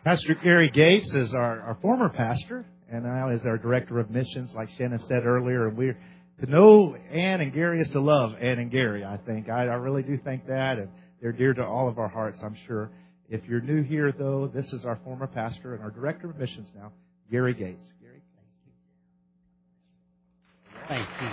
Pastor Gary Gates is our former pastor, and now is our director of missions, like Shannon said earlier. And we're to know Ann and Gary is to love Ann and Gary, I think. I really do think that, and they're dear to all of our hearts, I'm sure. If you're new here, though, this is our former pastor and our director of missions now, Gary Gates. Gary, thank you.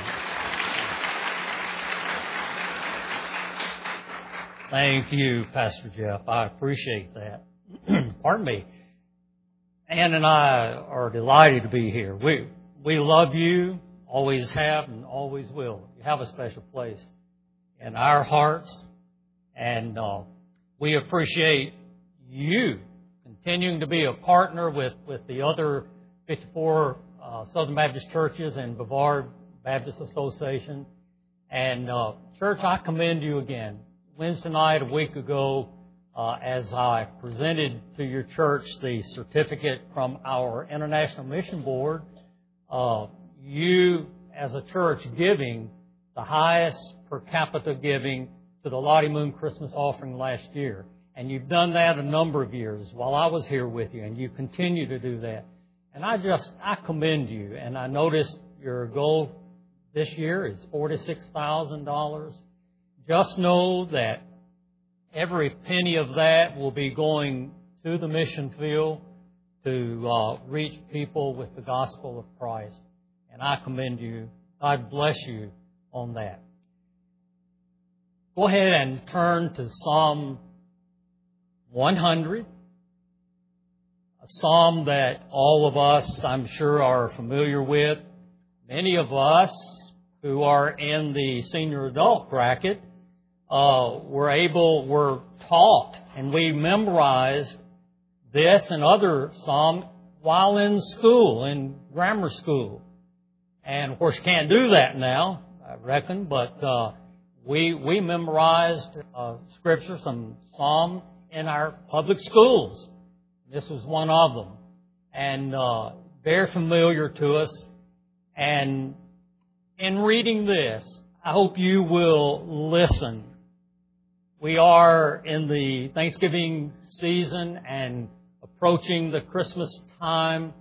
Thank you, Pastor Jeff. I appreciate that. Pardon me. Ann and I are delighted to be here. We love you, always have, and always will. You have a special place in our hearts, and we appreciate you continuing to be a partner with the other 54 Southern Baptist churches and Brevard Baptist Association. And church, I commend you again. Wednesday night, a week ago, as I presented to your church the certificate from our International Mission Board, you as a church giving the highest per capita giving to the Lottie Moon Christmas offering last year. And you've done that a number of years while I was here with you, and you continue to do that. And I commend you. And I noticed your goal this year is $46,000. Just know that every penny of that will be going to the mission field to reach people with the gospel of Christ. And I commend you. God bless you on that. Go ahead and turn to Psalm 100, a psalm that all of us, I'm sure, are familiar with. Many of us who are in the senior adult bracket were taught, and we memorized this and other psalm while in school, in grammar school. And of course, you can't do that now, I reckon, but we memorized scripture, some psalm in our public schools. This was one of them, and very familiar to us. And in reading this, I hope you will listen. We are in the Thanksgiving season and approaching the Christmas time.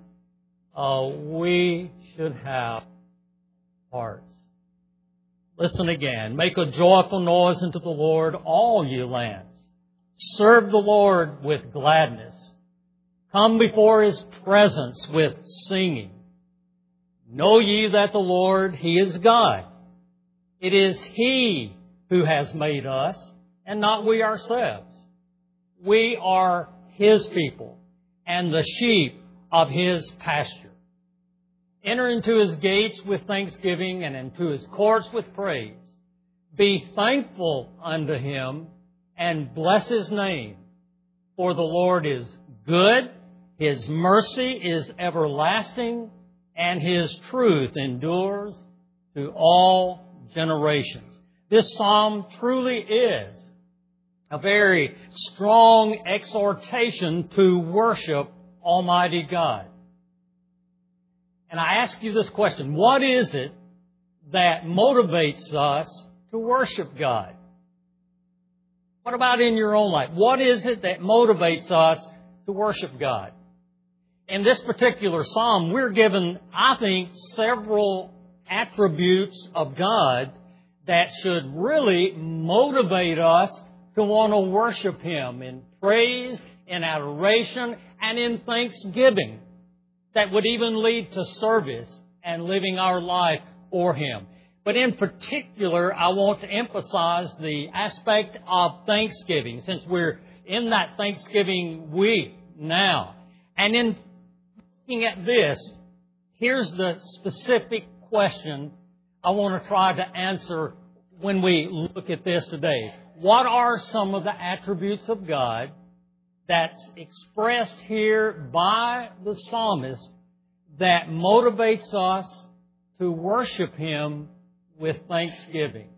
We should have hearts. Listen again. Make a joyful noise unto the Lord, all ye lands. Serve the Lord with gladness. Come before His presence with singing. Know ye that the Lord, He is God. It is He who has made us, and not we ourselves. We are His people and the sheep of His pasture. Enter into His gates with thanksgiving and into His courts with praise. Be thankful unto Him and bless His name. For the Lord is good, His mercy is everlasting, and His truth endures to all generations. This psalm truly is a very strong exhortation to worship Almighty God. And I ask you this question: what is it that motivates us to worship God? What about in your own life? What is it that motivates us to worship God? In this particular psalm, we're given, I think, several attributes of God that should really motivate us to want to worship Him in praise, in adoration, and in thanksgiving. That would even lead to service and living our life for Him. But in particular, I want to emphasize the aspect of thanksgiving, since we're in that Thanksgiving week now. And in looking at this, here's the specific question I want to try to answer when we look at this today. What are some of the attributes of God that's expressed here by the psalmist that motivates us to worship Him with thanksgiving?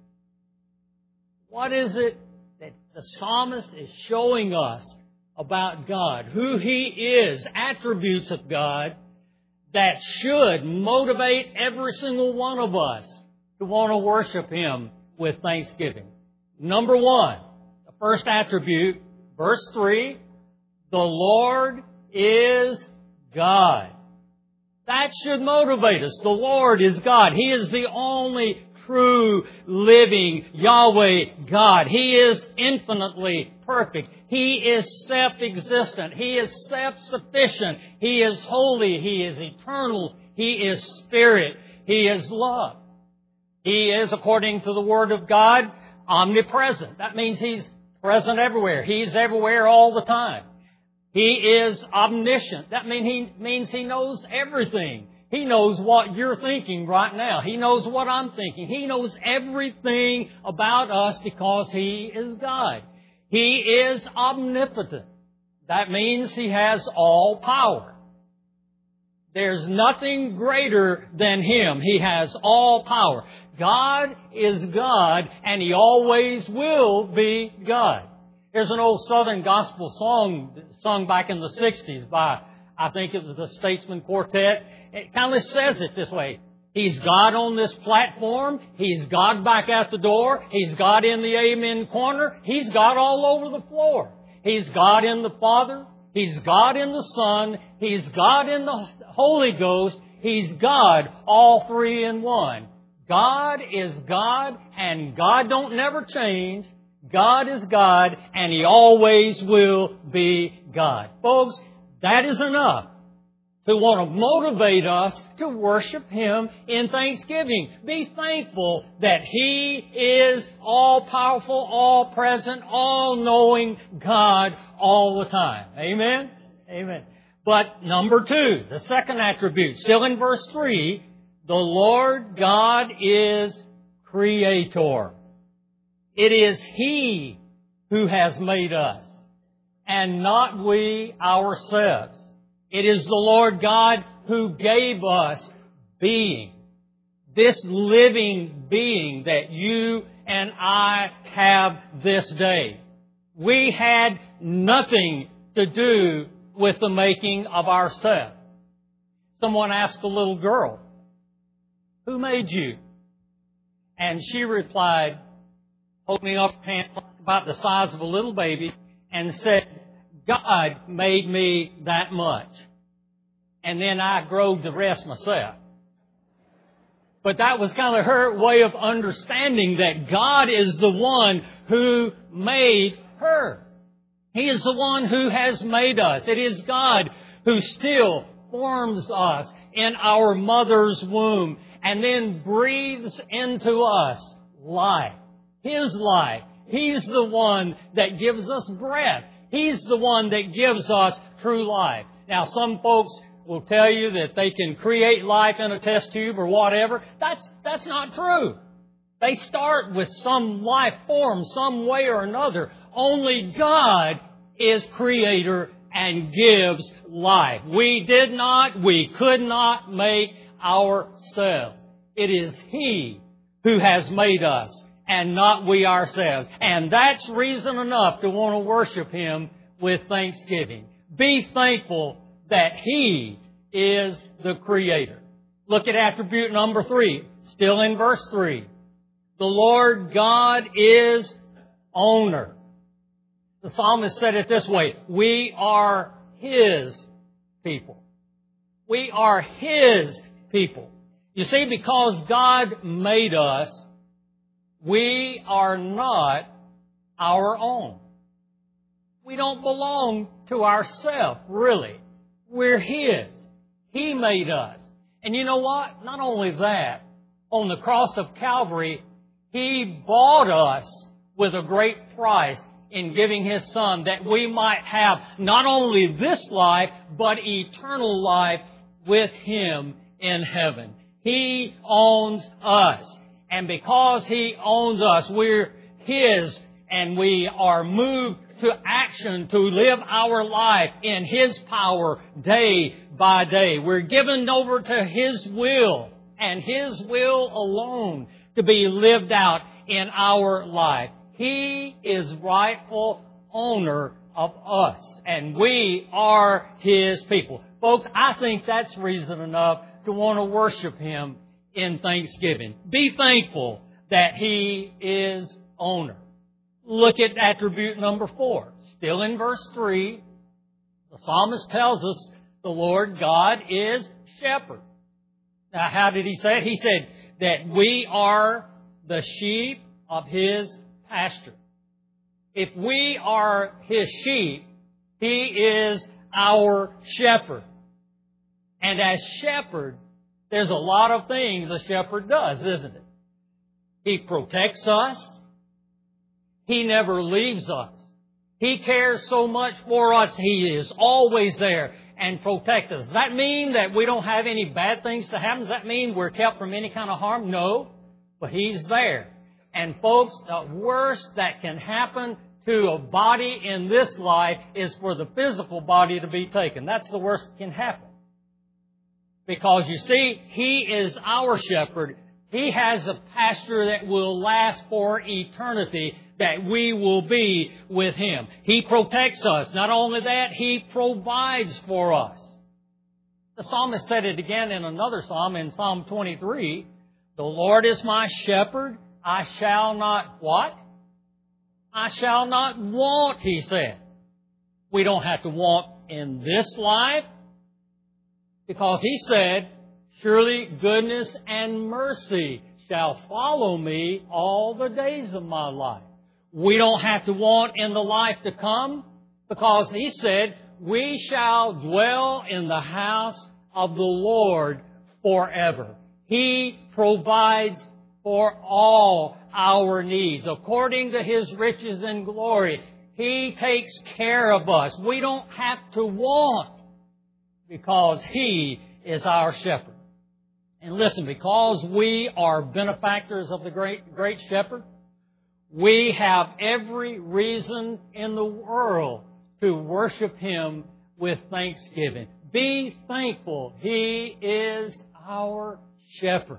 What is it that the psalmist is showing us about God, who He is, attributes of God that should motivate every single one of us to want to worship Him with thanksgiving? Number one, the first attribute, verse 3, the Lord is God. That should motivate us. The Lord is God. He is the only true, living Yahweh God. He is infinitely perfect. He is self-existent. He is self-sufficient. He is holy. He is eternal. He is spirit. He is love. He is, according to the Word of God, omnipresent. That means He's present everywhere. He's everywhere all the time. He is omniscient. That means He knows everything. He knows what you're thinking right now. He knows what I'm thinking. He knows everything about us because He is God. He is omnipotent. That means He has all power. There's nothing greater than Him. He has all power. God is God, and He always will be God. There's an old Southern gospel song sung back in the 60s by, I think it was the Statesman Quartet. It kind of says it this way. He's God on this platform. He's God back at the door. He's God in the amen corner. He's God all over the floor. He's God in the Father. He's God in the Son. He's God in the Holy Ghost. He's God, all three in one. God is God, and God don't never change. God is God, and He always will be God. Folks, that is enough to want to motivate us to worship Him in thanksgiving. Be thankful that He is all-powerful, all-present, all-knowing God all the time. Amen? Amen. But number 2, the second attribute, still in verse 3, the Lord God is Creator. It is He who has made us, and not we ourselves. It is the Lord God who gave us being. This living being that you and I have this day. We had nothing to do with the making of ourselves. Someone asked a little girl, "Who made you?" And she replied, holding up her hand about the size of a little baby, and said, "God made me that much. And then I growed the rest myself." But that was kind of her way of understanding that God is the one who made her. He is the one who has made us. It is God who still forms us in our mother's womb and then breathes into us life. His life. He's the one that gives us breath. He's the one that gives us true life. Now, some folks will tell you that they can create life in a test tube or whatever. That's not true. They start with some life form, some way or another. Only God is Creator and gives life. We could not make ourselves. It is He who has made us, and not we ourselves. And that's reason enough to want to worship Him with thanksgiving. Be thankful that He is the Creator. Look at attribute number 3, still in verse 3. The Lord God is owner. The psalmist said it this way, we are His people. We are His people. You see, because God made us, we are not our own. We don't belong to ourselves, really. We're His. He made us. And you know what? Not only that, on the cross of Calvary, He bought us with a great price in giving His Son that we might have not only this life, but eternal life with Him in heaven. He owns us. And because He owns us, we're His, and we are moved to action to live our life in His power day by day. We're given over to His will, and His will alone, to be lived out in our life. He is rightful owner of us, and we are His people. Folks, I think that's reason enough to want to worship Him in thanksgiving. Be thankful that He is owner. Look at attribute number 4. Still in verse 3. The psalmist tells us the Lord God is shepherd. Now, how did he say it? He said that we are the sheep of His pasture. If we are His sheep, He is our shepherd. And as shepherd, there's a lot of things a shepherd does, isn't it? He protects us. He never leaves us. He cares so much for us. He is always there and protects us. Does that mean that we don't have any bad things to happen? Does that mean we're kept from any kind of harm? No. But He's there. And folks, the worst that can happen to a body in this life is for the physical body to be taken. That's the worst that can happen. Because you see, He is our shepherd. He has a pasture that will last for eternity, that we will be with Him. He protects us. Not only that, He provides for us. The psalmist said it again in another psalm, in Psalm 23. The Lord is my shepherd. I shall not what? I shall not want, He said. We don't have to want in this life, because He said, surely goodness and mercy shall follow me all the days of my life. We don't have to want in the life to come, because He said, we shall dwell in the house of the Lord forever. He provides for all our needs. According to His riches and glory, He takes care of us. We don't have to want, because He is our shepherd. And listen, because we are benefactors of the great shepherd, we have every reason in the world to worship Him with thanksgiving. Be thankful. He is our shepherd.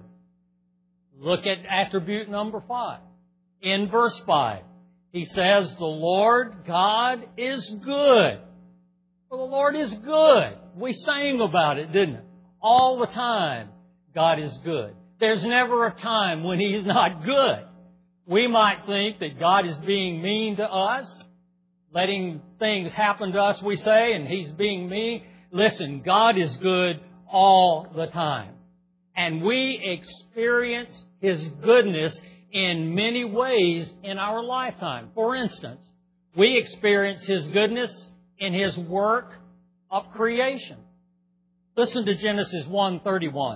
Look at attribute number 5. In verse 5, he says, the Lord God is good. Well, the Lord is good. We sang about it, didn't it? All the time, God is good. There's never a time when He's not good. We might think that God is being mean to us, letting things happen to us, we say, and He's being mean. Listen, God is good all the time. And we experience His goodness in many ways in our lifetime. For instance, we experience His goodness in His work of creation. Listen to Genesis 1:31.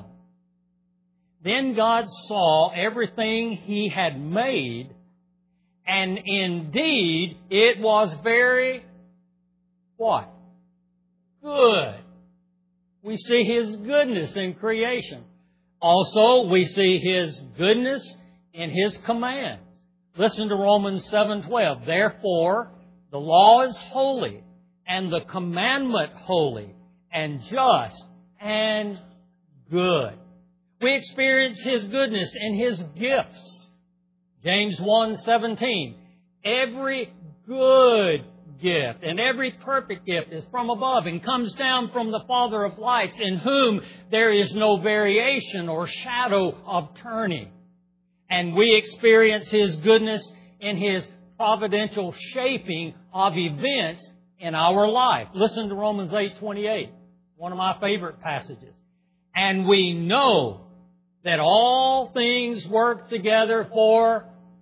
Then God saw everything He had made, and indeed it was very, what? Good. We see His goodness in creation. Also, we see His goodness in His commands. Listen to Romans 7:12. Therefore, the law is holy, and the commandment holy, and just, and good. We experience His goodness in His gifts. James 1:17. Every good gift and every perfect gift is from above and comes down from the Father of lights, in whom there is no variation or shadow of turning. And we experience His goodness in His providential shaping of events in our life. Listen to Romans 8:28, one of my favorite passages. And we know that all things work together for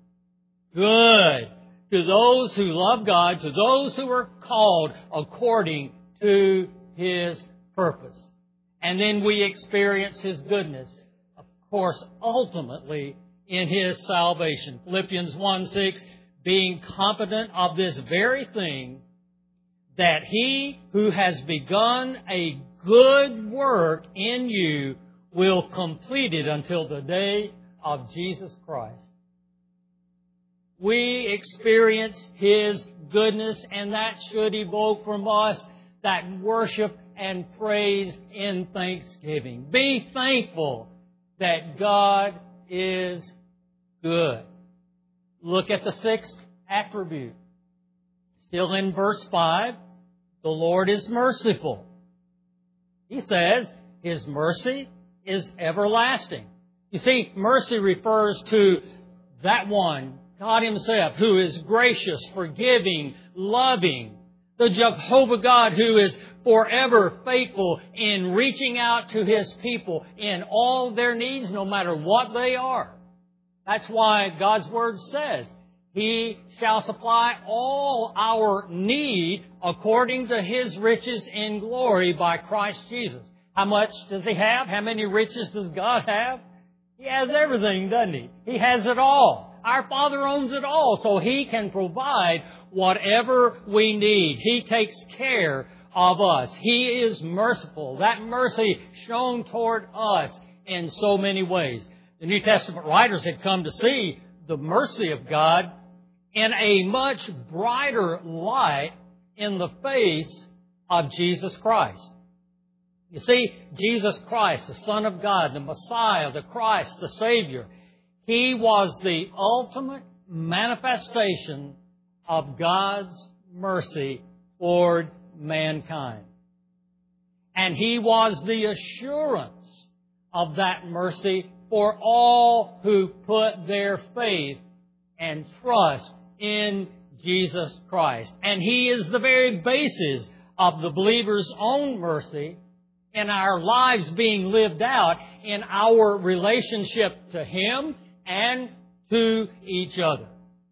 good to those who love God, to those who are called according to His purpose. And then we experience His goodness, of course, ultimately in His salvation. Philippians 1:6, being confident of this very thing, that He who has begun a good work in you will complete it until the day of Jesus Christ. We experience His goodness, and that should evoke from us that worship and praise in thanksgiving. Be thankful that God is good. Look at the 6th attribute. Still in verse 5, the Lord is merciful. He says His mercy is everlasting. You see, mercy refers to that one, God Himself, who is gracious, forgiving, loving, The Jehovah God who is forever faithful in reaching out to His people in all their needs, no matter what they are. That's why God's Word says, He shall supply all our need according to His riches in glory by Christ Jesus. How much does He have? How many riches does God have? He has everything, doesn't He? He has it all. Our Father owns it all, so He can provide whatever we need. He takes care of us. He is merciful. That mercy shown toward us in so many ways. The New Testament writers had come to see the mercy of God in a much brighter light in the face of Jesus Christ. You see, Jesus Christ, the Son of God, the Messiah, the Christ, the Savior, He was the ultimate manifestation of God's mercy toward mankind. And He was the assurance of that mercy for all who put their faith and trust in Jesus Christ. And He is the very basis of the believer's own mercy in our lives being lived out in our relationship to Him and to each other.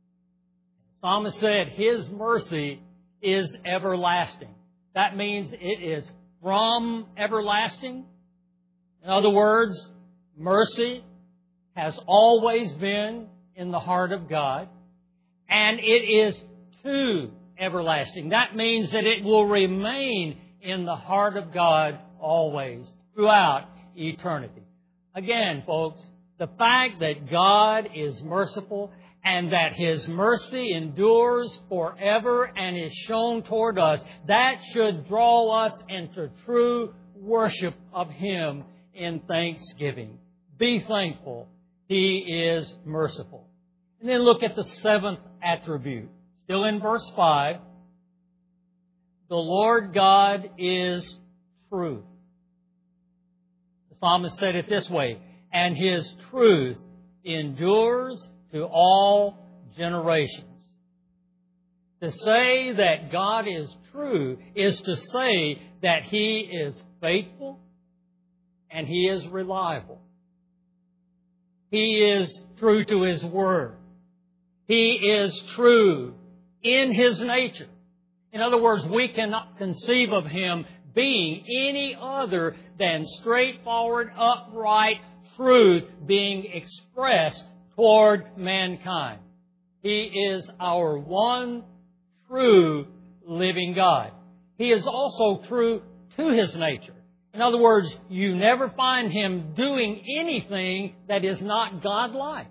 The psalmist said His mercy is everlasting. That means it is from everlasting. In other words, mercy has always been in the heart of God, and it is to everlasting. That means that it will remain in the heart of God always, throughout eternity. Again, folks, the fact that God is merciful and that His mercy endures forever and is shown toward us, that should draw us into true worship of Him in thanksgiving. Be thankful. He is merciful. And then look at the seventh attribute. Still in verse 5. The Lord God is truth. The psalmist said it this way, and His truth endures to all generations. To say that God is true is to say that He is faithful and He is reliable. He is true to His Word. He is true in His nature. In other words, we cannot conceive of Him being any other than straightforward, upright truth being expressed toward mankind. He is our one true living God. He is also true to His nature. In other words, you never find Him doing anything that is not God-like.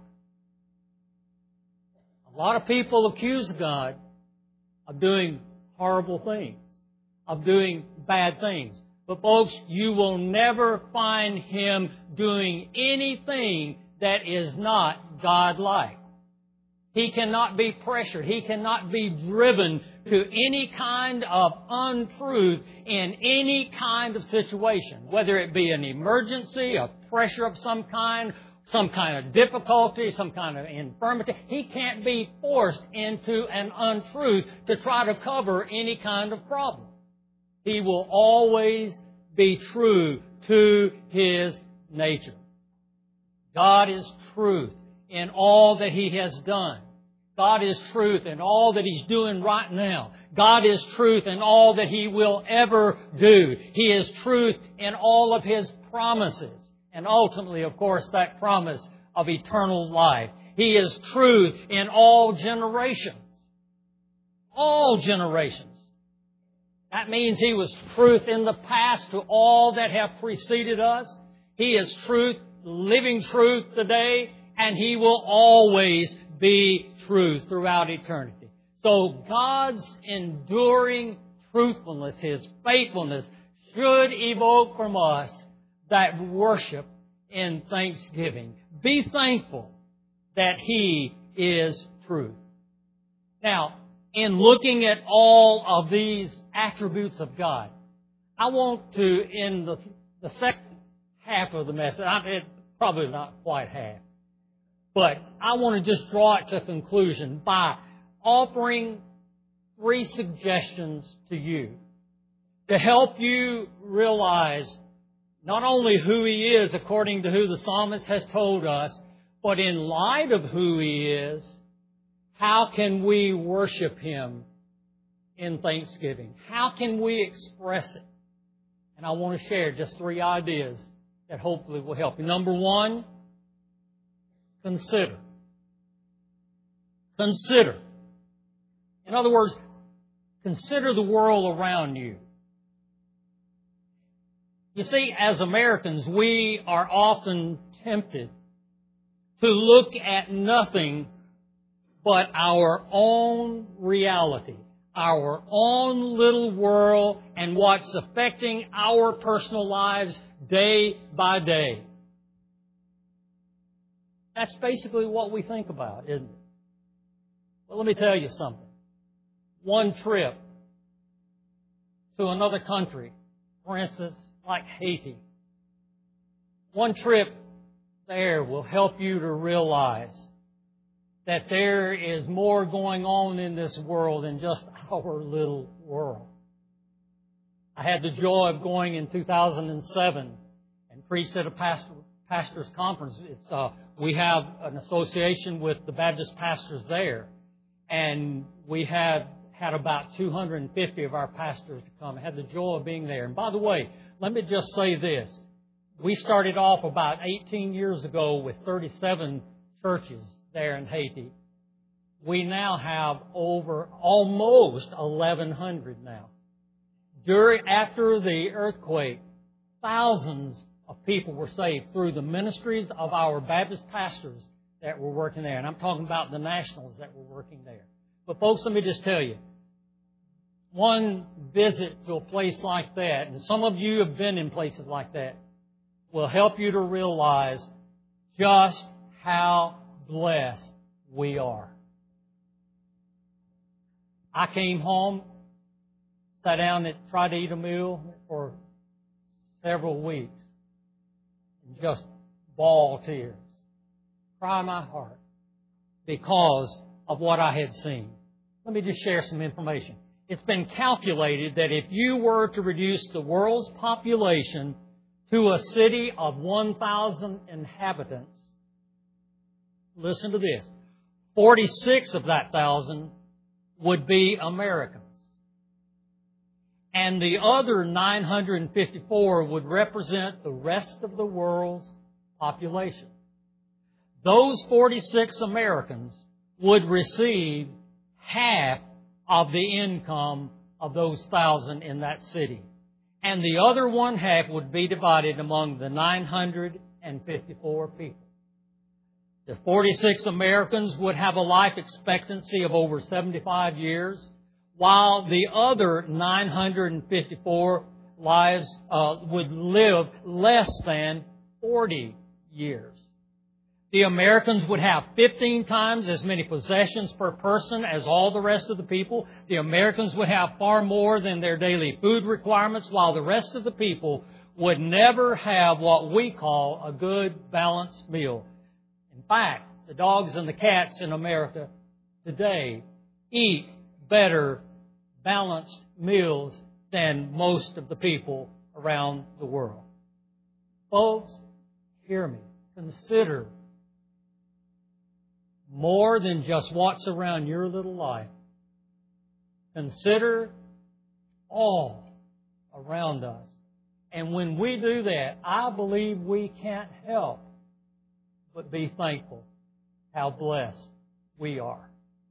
A lot of people accuse God of doing horrible things, of doing bad things. But folks, you will never find Him doing anything that is not God-like. He cannot be pressured. He cannot be driven to any kind of untruth in any kind of situation, whether it be an emergency, a pressure of some kind of difficulty, some kind of infirmity. He can't be forced into an untruth to try to cover any kind of problem. He will always be true to His nature. God is truth in all that He has done. God is truth in all that He's doing right now. God is truth in all that He will ever do. He is truth in all of His promises. And ultimately, of course, that promise of eternal life. He is truth in all generations. All generations. That means He was truth in the past to all that have preceded us. He is truth, living truth today, and He will always be truth throughout eternity. So God's enduring truthfulness, His faithfulness, should evoke from us that worship in thanksgiving. Be thankful that He is truth. Now, in looking at all of these attributes of God, I want to, in the second half of the message, probably not quite half, but I want to just draw it to conclusion by offering 3 suggestions to you to help you realize not only who He is according to who the psalmist has told us, but in light of who He is, how can we worship Him in thanksgiving? How can we express it? And I want to share just 3 ideas that hopefully will help you. Number 1, consider. Consider. In other words, consider the world around you. You see, as Americans, we are often tempted to look at nothing but our own reality, our own little world, and what's affecting our personal lives day by day. That's basically what we think about, isn't it? Well, let me tell you something. One trip to another country, for instance, like Haiti, one trip there will help you to realize that there is more going on in this world than just our little world. I had the joy of going in 2007 and preached at a pastor's conference. We have an association with the Baptist pastors there, and we had about 250 of our pastors to come. I had the joy of being there. And by the way, let me just say this. We started off about 18 years ago with 37 churches there in Haiti. We now have over almost 1,100 now. After the earthquake, thousands of people were saved through the ministries of our Baptist pastors that were working there. And I'm talking about the nationals that were working there. But folks, let me just tell you, one visit to a place like that, and some of you have been in places like that, will help you to realize just how blessed we are. I came home, sat down and tried to eat a meal for several weeks, and just bawled tears, cry my heart, because of what I had seen. Let me just share some information. It's been calculated that if you were to reduce the world's population to a city of 1,000 inhabitants, listen to this, 46 of that 1,000 would be Americans. And the other 954 would represent the rest of the world's population. Those 46 Americans would receive half of the income of those 1,000 in that city. And the other one half would be divided among the 954 people. The 46 Americans would have a life expectancy of over 75 years, while the other 954 lives would live less than 40 years. The Americans would have 15 times as many possessions per person as all the rest of the people. The Americans would have far more than their daily food requirements, while the rest of the people would never have what we call a good, balanced meal. In fact, the dogs and the cats in America today eat better, balanced meals than most of the people around the world. Folks, hear me. Consider more than just what's around your little life. Consider all around us. And when we do that, I believe we can't help but be thankful how blessed we are.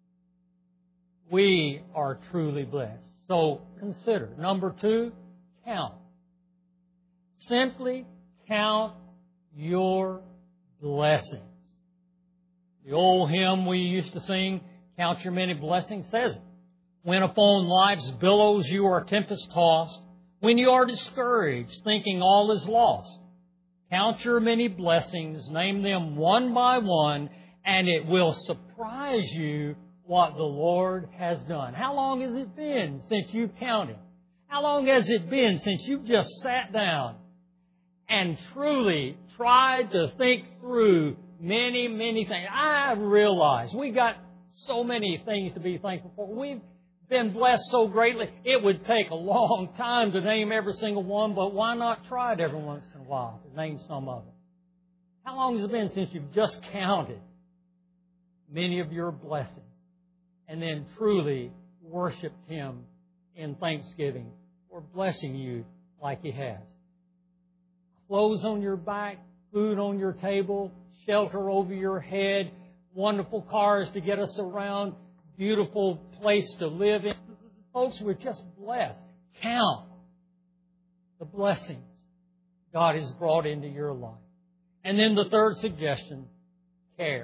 We are truly blessed. So consider. Number 2, count. Simply count your blessings. The old hymn we used to sing, Count Your Many Blessings, says it. When upon life's billows you are tempest-tossed, when you are discouraged, thinking all is lost, count your many blessings, name them one by one, and it will surprise you what the Lord has done. How long has it been since you've counted? How long has it been since you've just sat down and truly tried to think through many, many things? I realize we got so many things to be thankful for. We've been blessed so greatly, it would take a long time to name every single one, but why not try it every once in a while to name some of them? How long has it been since you've just counted many of your blessings and then truly worshiped Him in thanksgiving for blessing you like He has? Clothes on your back, food on your table, shelter over your head, wonderful cars to get us around, beautiful place to live in. Folks, we're just blessed. Count the blessings God has brought into your life. And then the third suggestion, care.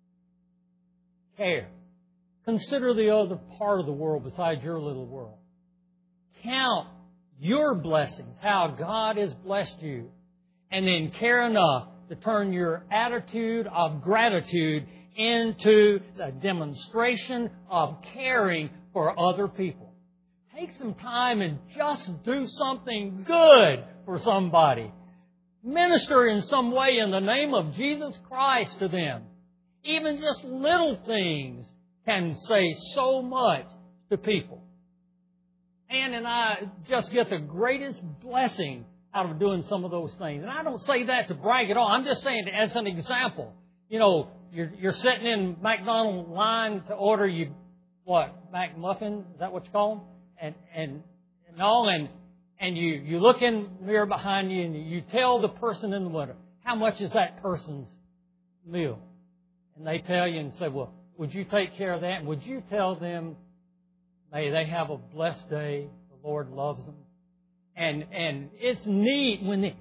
Care. Consider the other part of the world besides your little world. Count your blessings, how God has blessed you, and then care enough to turn your attitude of gratitude into a demonstration of caring for other people. Take some time and just do something good for somebody. Minister in some way in the name of Jesus Christ to them. Even just little things can say so much to people. Ann and I just get the greatest blessing out of doing some of those things. And I don't say that to brag at all. I'm just saying as an example. You know, you're sitting in McDonald's line to order McMuffin? Is that what you call them? And you look in the mirror behind you and you tell the person in the window, how much is that person's meal? And they tell you and say, well, would you take care of that? And would you tell them, may they have a blessed day, the Lord loves them? And it's neat when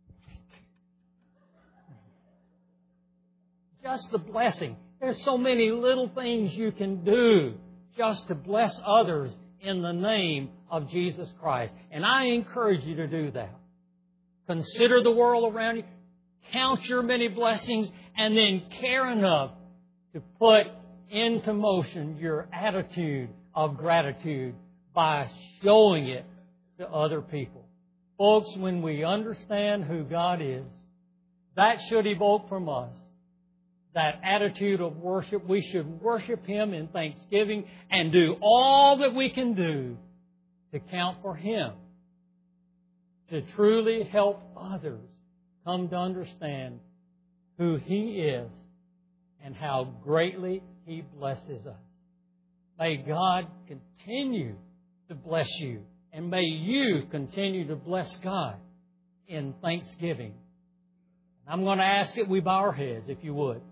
just the blessing. There's so many little things you can do just to bless others in the name of Jesus Christ. And I encourage you to do that. Consider the world around you. Count your many blessings and then care enough to put into motion your attitude of gratitude by showing it to other people. Folks, when we understand who God is, that should evoke from us that attitude of worship. We should worship Him in thanksgiving and do all that we can do to count for Him, to truly help others come to understand who He is and how greatly He blesses us. May God continue to bless you, and may you continue to bless God in thanksgiving. I'm going to ask that we bow our heads, if you would.